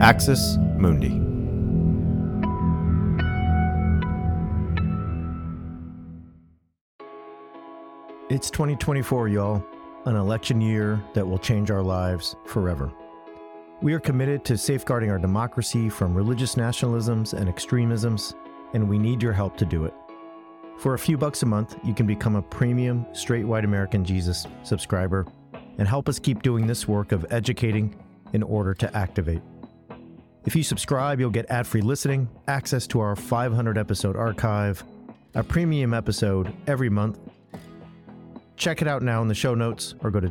Axis Mundi. It's 2024, y'all, an election year that will change our lives forever. We are committed to safeguarding our democracy from religious nationalisms and extremisms, and we need your help to do it. For a few bucks a month, you can become a premium Straight White American Jesus subscriber and help us keep doing this work of educating in order to activate. If you subscribe, you'll get ad-free listening, access to our 500-episode archive, a premium episode every month. Check it out now in the show notes or go to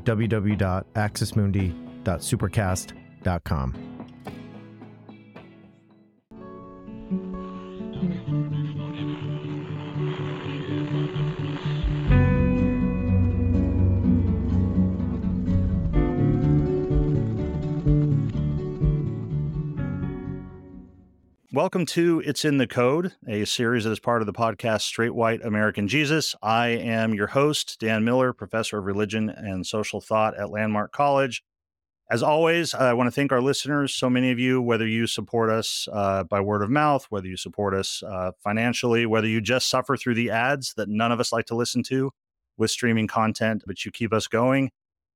www.axismundi.supercast.com. Welcome to It's in the Code, a series that is part of the podcast Straight White American Jesus. I am your host, Dan Miller, professor of religion and social thought at Landmark College. As always, I want to thank our listeners, so many of you, whether you support us by word of mouth, whether you support us financially, whether you just suffer through the ads that none of us like to listen to with streaming content, but you keep us going.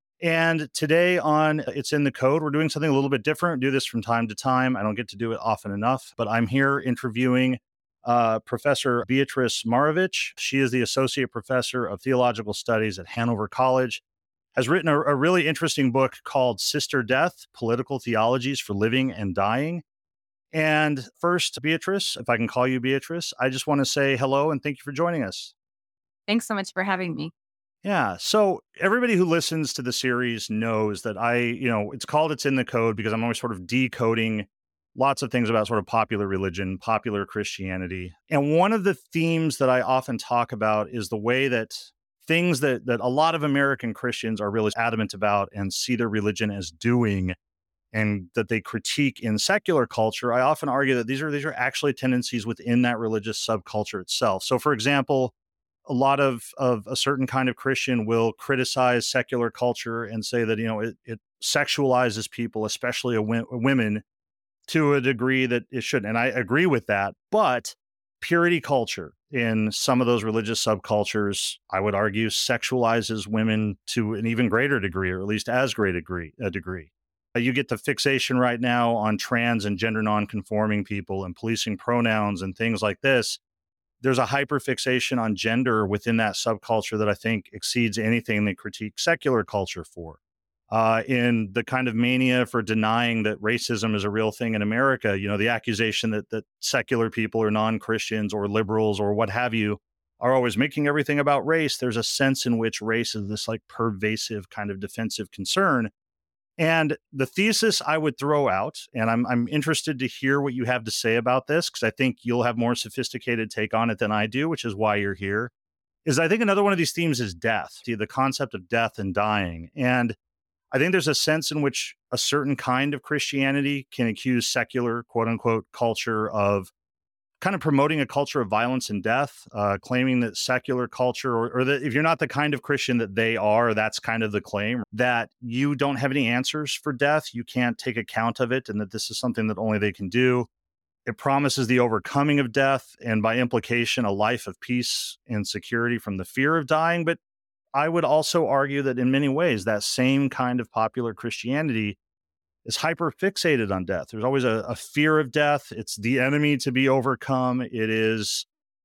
And today on It's in the Code, we're doing something a little bit different. Do this from time to time. I don't get to do it often enough, but I'm here interviewing Professor Beatrice Marovich. She is the Associate Professor of Theological Studies at Hanover College, has written a really interesting book called Sister Death, Political Theologies for Living and Dying. And first, Beatrice, if I can call you Beatrice, I just want to say hello and thank you for joining us. Thanks so much for having me. Yeah. So everybody who listens to the series knows that it's called It's in the Code because I'm always sort of decoding lots of things about sort of popular religion, popular Christianity. And one of the themes that I often talk about is the way that things that a lot of American Christians are really adamant about and see their religion as doing and that they critique in secular culture. I often argue that these are actually tendencies within that religious subculture itself. So, for example, a lot of a certain kind of Christian will criticize secular culture and say that, it sexualizes people, especially women, to a degree that it shouldn't. And I agree with that. But purity culture in some of those religious subcultures, I would argue, sexualizes women to an even greater degree, or at least as great a degree. You get the fixation right now on trans and gender nonconforming people and policing pronouns and things like this. There's a hyperfixation on gender within that subculture that I think exceeds anything they critique secular culture for. In the kind of mania for denying that racism is a real thing in America, the accusation that secular people or non-Christians or liberals or what have you are always making everything about race. There's a sense in which race is this like pervasive kind of defensive concern. And the thesis I would throw out, and I'm interested to hear what you have to say about this, because I think you'll have more sophisticated take on it than I do, which is why you're here, is I think another one of these themes is death, the concept of death and dying. And I think there's a sense in which a certain kind of Christianity can accuse secular, quote unquote, culture of kind of promoting a culture of violence and death, claiming that secular culture, or that if you're not the kind of Christian that they are, that's kind of the claim, that you don't have any answers for death, you can't take account of it, and that this is something that only they can do. It promises the overcoming of death, and by implication, a life of peace and security from the fear of dying. But I would also argue that in many ways, that same kind of popular Christianity is hyper fixated on death. There's always a fear of death. It's the enemy to be overcome. It's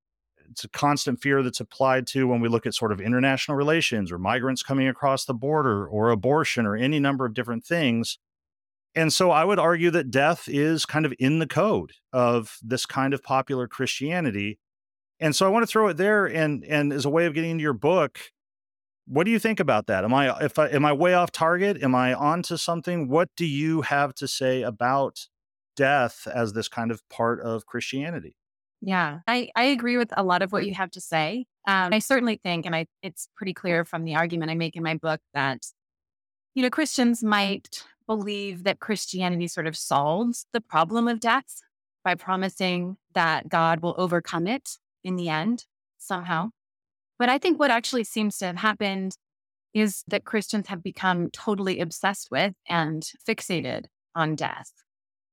a constant fear that's applied to when we look at sort of international relations or migrants coming across the border or abortion or any number of different things. And so I would argue that death is kind of in the code of this kind of popular Christianity. And so I want to throw it there and as a way of getting into your book, what do you think about that? Am I way off target? Am I onto something? What do you have to say about death as this kind of part of Christianity? Yeah, I agree with a lot of what you have to say. I certainly think, and it's pretty clear from the argument I make in my book that, Christians might believe that Christianity sort of solves the problem of death by promising that God will overcome it in the end somehow. But I think what actually seems to have happened is that Christians have become totally obsessed with and fixated on death.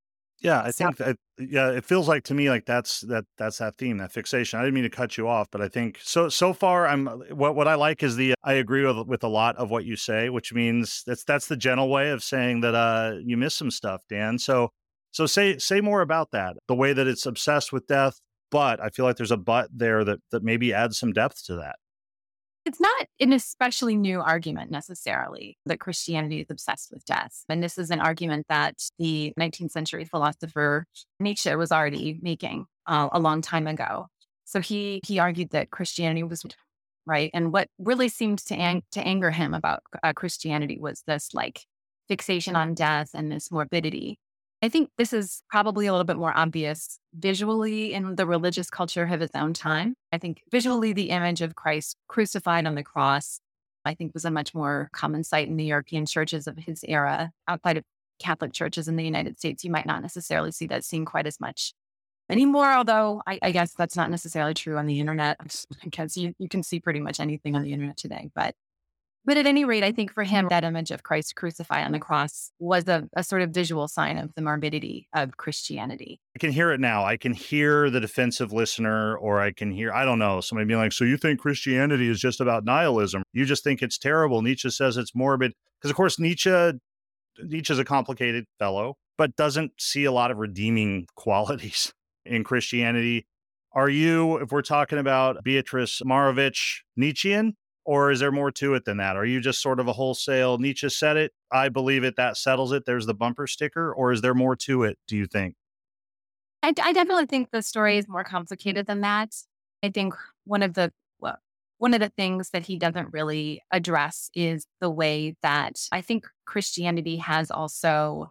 Yeah, I So think that it feels like to me like that's that theme, that fixation. I didn't mean to cut you off, but I think so far I'm what I like is the I agree with a lot of what you say, which means that's the gentle way of saying that you miss some stuff, Dan. So say more about that. The way that it's obsessed with death, but I feel like there's a but there that maybe adds some depth to that. it's not an especially new argument necessarily that Christianity is obsessed with death. And this is an argument that the 19th century philosopher Nietzsche was already making a long time ago. So he argued that Christianity was right. And what really seemed to anger him about Christianity was this like fixation on death and this morbidity. I think this is probably a little bit more obvious visually in the religious culture of his own time. I think visually the image of Christ crucified on the cross, I think, was a much more common sight in the European churches of his era. Outside of Catholic churches in the United States, you might not necessarily see that seen quite as much anymore, although I guess that's not necessarily true on the internet because you can see pretty much anything on the internet today. But at any rate, I think for him, that image of Christ crucified on the cross was a sort of visual sign of the morbidity of Christianity. I can hear it now. I can hear the defensive listener, or I can hear, I don't know, somebody being like, so you think Christianity is just about nihilism? You just think it's terrible. Nietzsche says it's morbid. Because, of course, Nietzsche's a complicated fellow, but doesn't see a lot of redeeming qualities in Christianity. Are you, if we're talking about Beatrice Marovich, Nietzschean? Or is there more to it than that? Are you just sort of a wholesale Nietzsche said it, I believe it, that settles it, there's the bumper sticker? Or is there more to it, do you think? I definitely think the story is more complicated than that. I think one of the things that he doesn't really address is the way that I think Christianity has also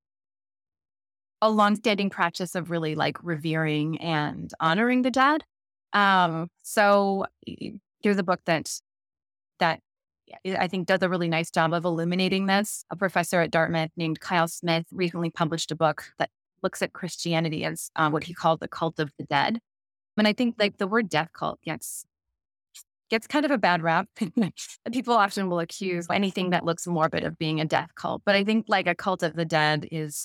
a longstanding practice of really like revering and honoring the dead. So here's a book that I think does a really nice job of illuminating this. A professor at Dartmouth named Kyle Smith recently published a book that looks at Christianity as what he called the cult of the dead. And I think like the word death cult gets kind of a bad rap. People often will accuse anything that looks morbid of being a death cult. But I think like a cult of the dead it's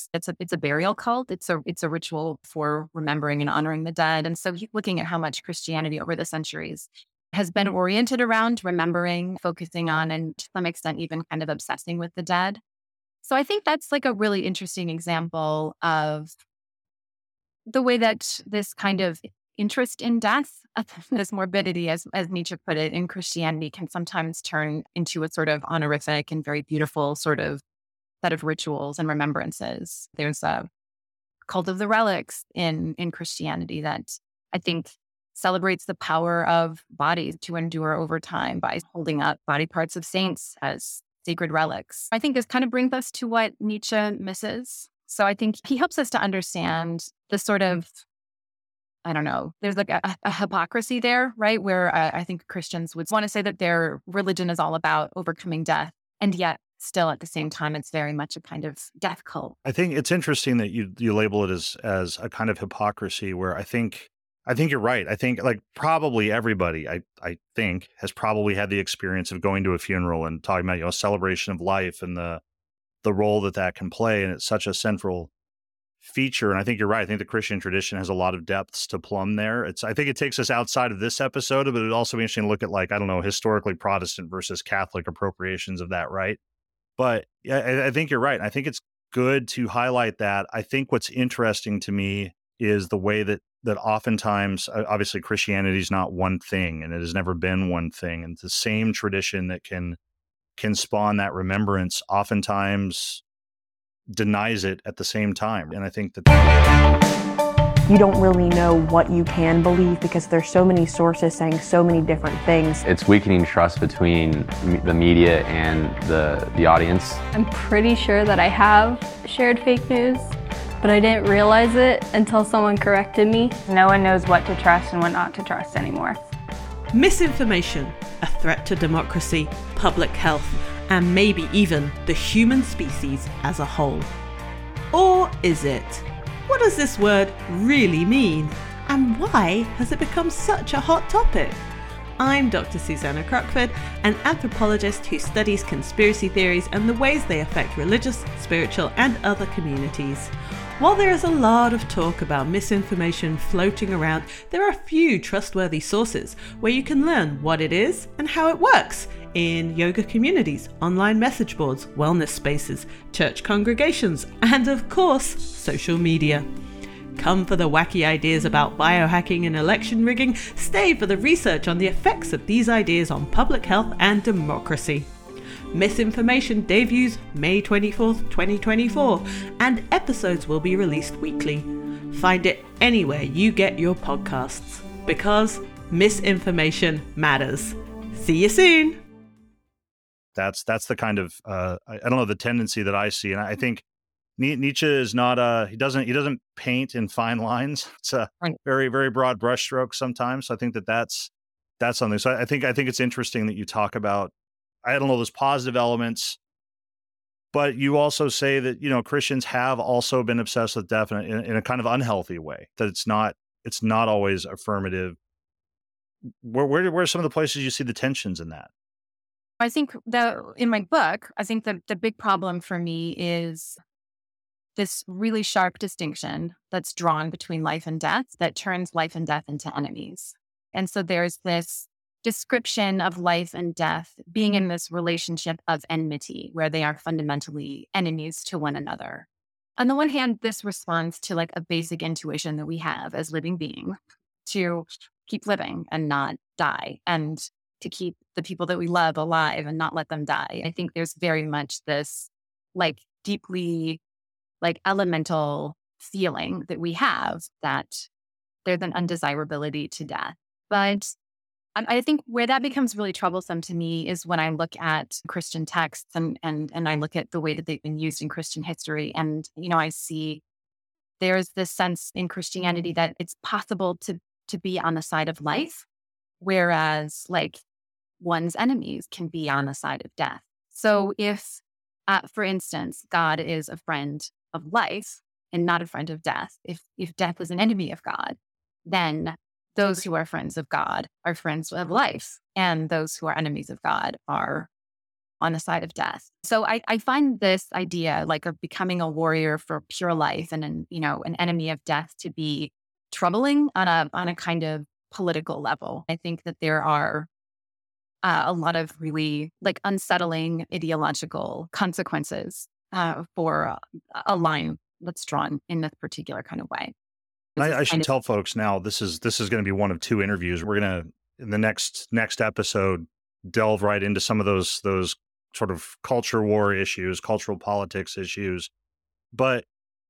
a burial cult. It's a ritual for remembering and honoring the dead. And so he's looking at how much Christianity over the centuries has been oriented around remembering, focusing on, and to some extent even kind of obsessing with the dead. So I think that's like a really interesting example of the way that this kind of interest in death, this morbidity, as Nietzsche put it, in Christianity can sometimes turn into a sort of honorific and very beautiful sort of set of rituals and remembrances. There's a cult of the relics in Christianity that I think celebrates the power of bodies to endure over time by holding up body parts of saints as sacred relics. I think this kind of brings us to what Nietzsche misses. So I think he helps us to understand the sort of, I don't know, there's like a hypocrisy there, right? Where I think Christians would want to say that their religion is all about overcoming death. And yet still at the same time, it's very much a kind of death cult. I think it's interesting that you label it as a kind of hypocrisy where I think you're right. I think like probably everybody, I think, has probably had the experience of going to a funeral and talking about, a celebration of life and the role that can play. And it's such a central feature. And I think you're right. I think the Christian tradition has a lot of depths to plumb there. I think it takes us outside of this episode, but it'd also be interesting to look at like, I don't know, historically Protestant versus Catholic appropriations of that, right? But yeah, I think you're right. I think it's good to highlight that. I think what's interesting to me is the way that oftentimes, obviously Christianity is not one thing and it has never been one thing. And the same tradition that can spawn that remembrance oftentimes denies it at the same time. And I think that you don't really know what you can believe because there's so many sources saying so many different things. It's weakening trust between the media and the audience. I'm pretty sure that I have shared fake news, but I didn't realize it until someone corrected me. No one knows what to trust and what not to trust anymore. Misinformation, a threat to democracy, public health, and maybe even the human species as a whole. Or is it? What does this word really mean? And why has it become such a hot topic? I'm Dr. Susanna Crockford, an anthropologist who studies conspiracy theories and the ways they affect religious, spiritual, and other communities. While there is a lot of talk about misinformation floating around, there are a few trustworthy sources where you can learn what it is and how it works in yoga communities, online message boards, wellness spaces, church congregations, and of course, social media. Come for the wacky ideas about biohacking and election rigging, stay for the research on the effects of these ideas on public health and democracy. Misinformation debuts May 24th, 2024, and episodes will be released weekly. Find it anywhere you get your podcasts, because misinformation matters. See you soon! That's the kind of, I don't know, the tendency that I see. And I think Nietzsche is not, he doesn't paint in fine lines. It's a very, very broad brushstroke sometimes. So I think that's something. So I think it's interesting that you talk about, I don't know, those positive elements, but you also say that, you know, Christians have also been obsessed with death in a kind of unhealthy way, that it's not always affirmative. Where are some of the places you see the tensions in that? I think in my book, I think the big problem for me is this really sharp distinction that's drawn between life and death that turns life and death into enemies. And so there's this description of life and death being in this relationship of enmity, where they are fundamentally enemies to one another. On the one hand, this responds to like a basic intuition that we have as living beings to keep living and not die, and to keep the people that we love alive and not let them die. I think there's very much this like deeply like elemental feeling that we have that there's an undesirability to death. But I think where that becomes really troublesome to me is when I look at Christian texts and I look at the way that they've been used in Christian history. And, you know, I see there's this sense in Christianity that it's possible to be on the side of life, whereas like one's enemies can be on the side of death. So if, for instance, God is a friend of life and not a friend of death, if death is an enemy of God, then those who are friends of God are friends of life, and those who are enemies of God are on the side of death. So I find this idea like of becoming a warrior for pure life and an enemy of death to be troubling on a kind of political level. I think that there are a lot of really like unsettling ideological consequences for a line that's drawn in this particular kind of way. I should tell folks now, this is going to be one of two interviews. We're going to, in the next episode, delve right into some of those sort of culture war issues, cultural politics issues. But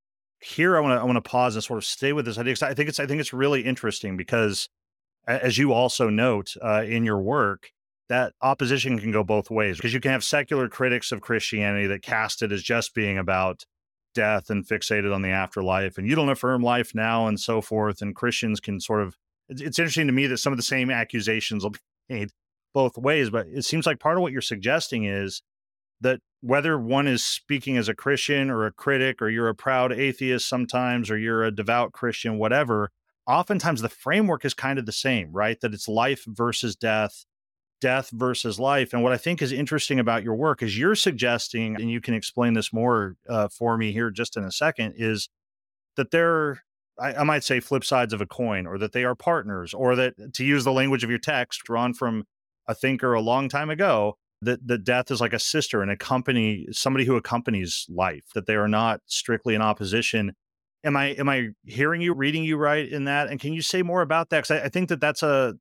here I want to pause and sort of stay with this idea, because I think it's really interesting, because as you also note in your work, that opposition can go both ways, because you can have secular critics of Christianity that cast it as just being about death and fixated on the afterlife, and you don't affirm life now and so forth. And Christians can sort of, it's interesting to me that some of the same accusations will be made both ways, but it seems like part of what you're suggesting is that whether one is speaking as a Christian or a critic, or you're a proud atheist sometimes, or you're a devout Christian, whatever, oftentimes the framework is kind of the same, right? That it's life versus death, death versus life. And what I think is interesting about your work is you're suggesting, and you can explain this more for me here just in a second, is that they're, I might say, flip sides of a coin, or that they are partners, or that, to use the language of your text drawn from a thinker a long time ago, that death is like a sister and somebody who accompanies life, that they are not strictly in opposition. Am I hearing you, reading you right in that? And can you say more about that? Because I think that's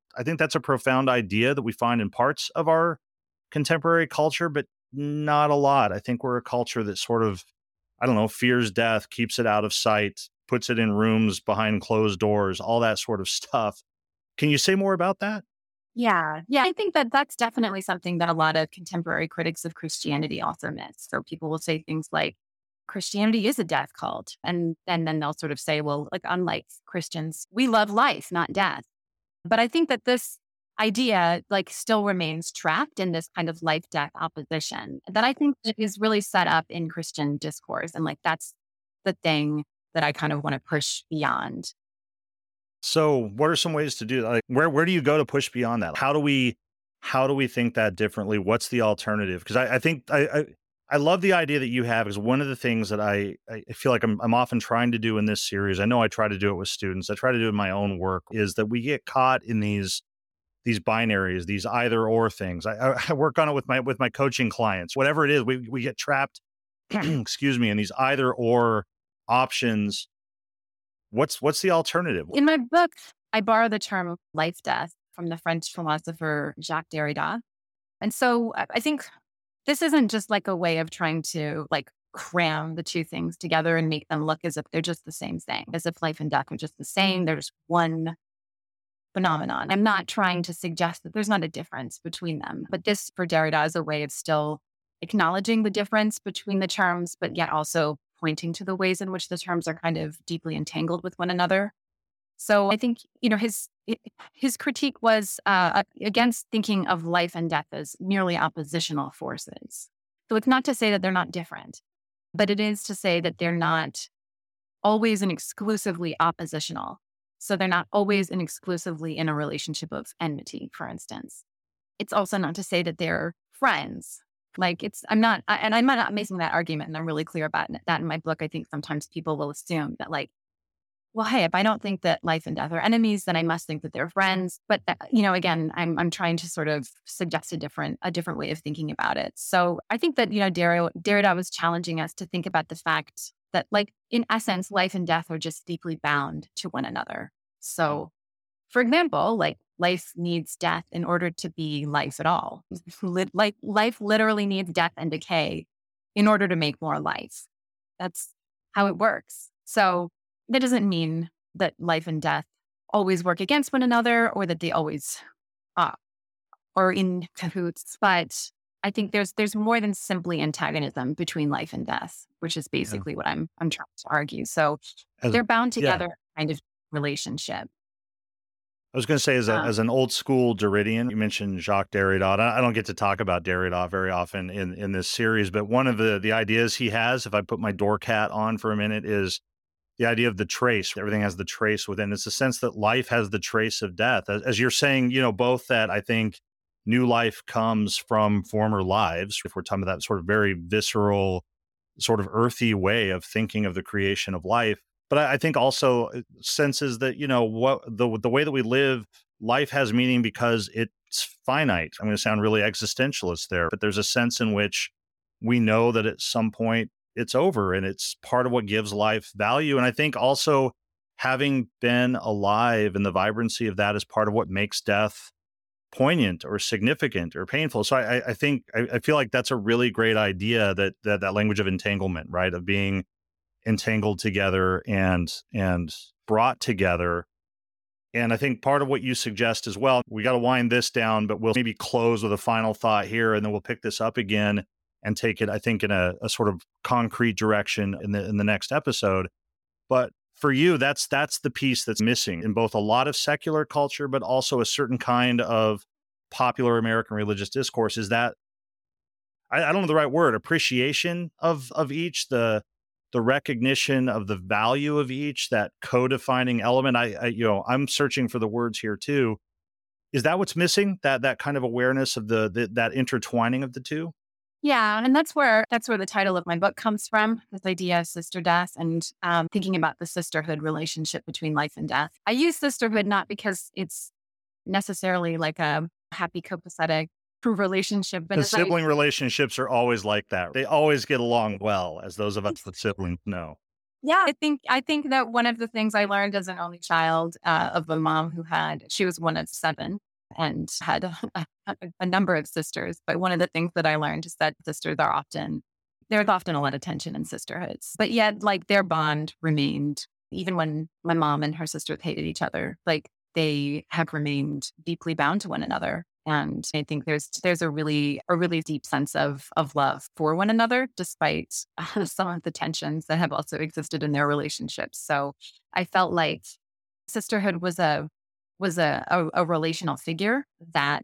a profound idea that we find in parts of our contemporary culture, but not a lot. I think we're a culture that sort of, I don't know, fears death, keeps it out of sight, puts it in rooms behind closed doors, all that sort of stuff. Can you say more about that? Yeah. I think that that's definitely something that a lot of contemporary critics of Christianity also miss. So people will say things like, Christianity is a death cult. And then they'll sort of say, well, like, unlike Christians, we love life, not death. But I think that this idea like still remains trapped in this kind of life-death opposition that I think is really set up in Christian discourse. And like, that's the thing that I kind of want to push beyond. So what are some ways to do that? Like, where do you go to push beyond that? How do we think that differently? What's the alternative? Because I think I love the idea that you have, because one of the things that I feel like I'm often trying to do in this series, I know I try to do it with students, I try to do it in my own work, is that we get caught in these binaries, these either or things. I work on it with my coaching clients. Whatever it is, we get trapped, excuse me, in these either or options. What's the alternative? In my book, I borrow the term life death from the French philosopher Jacques Derrida. And so I think this isn't just like a way of trying to like cram the two things together and make them look as if they're just the same thing, as if life and death are just the same. They're just one phenomenon. I'm not trying to suggest that there's not a difference between them, but this for Derrida is a way of still acknowledging the difference between the terms, but yet also pointing to the ways in which the terms are kind of deeply entangled with one another. So I think, his critique was against thinking of life and death as merely oppositional forces. So it's not to say that they're not different, but it is to say that they're not always and exclusively oppositional. So they're not always and exclusively in a relationship of enmity, for instance. It's also not to say that they're friends. I'm not making that argument, and I'm really clear about that in my book. I think sometimes people will assume that well, hey, if I don't think that life and death are enemies, then I must think that they're friends. But again, I'm trying to sort of suggest a different way of thinking about it. So I think that Derrida was challenging us to think about the fact that, in essence, life and death are just deeply bound to one another. So, for example, life needs death in order to be life at all. Life literally needs death and decay in order to make more life. That's how it works. So that doesn't mean that life and death always work against one another, or that they always are in cahoots. But I think there's more than simply antagonism between life and death, which is basically what I'm trying to argue. So they're bound together, kind of relationship. I was going to say, as an old school Derridian, you mentioned Jacques Derrida. I don't get to talk about Derrida very often in this series, but one of the ideas he has, if I put my dork hat on for a minute, is the idea of the trace. Everything has the trace within. It's the sense that life has the trace of death. As you're saying, both that I think new life comes from former lives, if we're talking about that sort of very visceral, sort of earthy way of thinking of the creation of life. But I think also senses that, what the way that we live, life has meaning because it's finite. I'm going to sound really existentialist there, but there's a sense in which we know that at some point it's over, and it's part of what gives life value. And I think also having been alive and the vibrancy of that is part of what makes death poignant or significant or painful. So I think I feel like that's a really great idea, that language of entanglement, right? Of being entangled together and brought together. And I think part of what you suggest as well, we got to wind this down, but we'll maybe close with a final thought here, and then we'll pick this up again and take it, I think, in a sort of concrete direction in the next episode. But for you, that's the piece that's missing in both a lot of secular culture, but also a certain kind of popular American religious discourse, is that, I don't know the right word, appreciation of each, the recognition of the value of each, that co-defining element. I'm searching for the words here too. Is that what's missing? That kind of awareness of that intertwining of the two? Yeah, and that's where the title of my book comes from, this idea of sister death, and thinking about the sisterhood relationship between life and death. I use sisterhood not because it's necessarily like a happy, copacetic, true relationship, but the sibling relationships are always like that. They always get along well, as those of us with siblings know. Yeah, I think that one of the things I learned as an only child of a mom she was one of 7. And had a number of sisters. But one of the things that I learned is that there's often a lot of tension in sisterhoods. But yet, their bond remained, even when my mom and her sisters hated each other, they have remained deeply bound to one another. And I think there's a really deep sense of love for one another, despite some of the tensions that have also existed in their relationships. So I felt like sisterhood was a relational figure that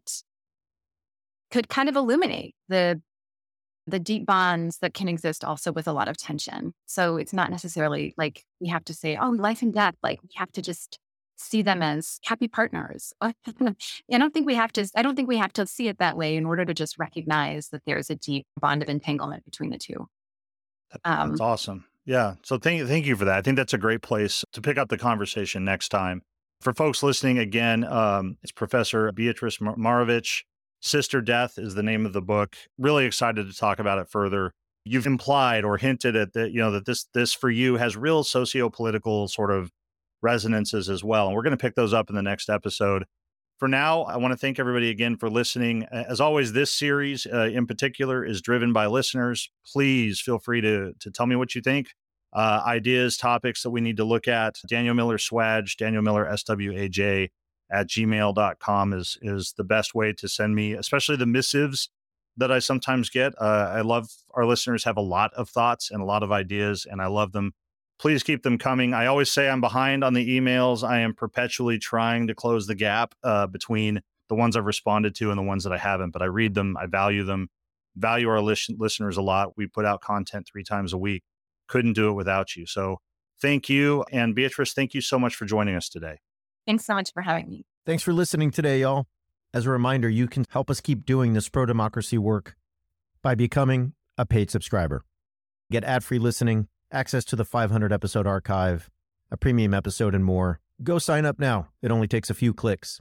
could kind of illuminate the deep bonds that can exist also with a lot of tension. So it's not necessarily we have to say, oh, life and death, we have to just see them as happy partners. I don't think we have to see it that way in order to just recognize that there's a deep bond of entanglement between the two. That's awesome. Yeah. So thank you for that. I think that's a great place to pick up the conversation next time. For folks listening again, it's Professor Beatrice Marovich. Sister Death is the name of the book. Really excited to talk about it further. You've implied or hinted at that, that this for you has real socio-political sort of resonances as well. And we're going to pick those up in the next episode. For now, I want to thank everybody again for listening. As always, this series in particular is driven by listeners. Please feel free to tell me what you think. Ideas, topics that we need to look at. Daniel Miller Swaj, Daniel Miller SWAJ @gmail.com is the best way to send me, especially the missives that I sometimes get. I love our listeners have a lot of thoughts and a lot of ideas, and I love them. Please keep them coming. I always say I'm behind on the emails. I am perpetually trying to close the gap between the ones I've responded to and the ones that I haven't, but I read them. I value them, value our listeners a lot. We put out content 3 times a week. Couldn't do it without you. So thank you. And Beatrice, thank you so much for joining us today. Thanks so much for having me. Thanks for listening today, y'all. As a reminder, you can help us keep doing this pro-democracy work by becoming a paid subscriber. Get ad-free listening, access to the 500-episode archive, a premium episode, and more. Go sign up now. It only takes a few clicks.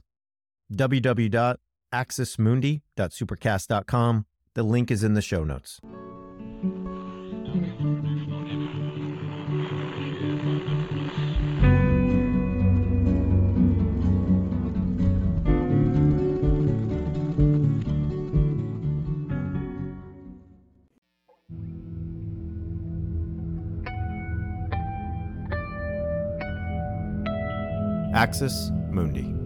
www.axismundi.supercast.com. The link is in the show notes. Axis Mundi.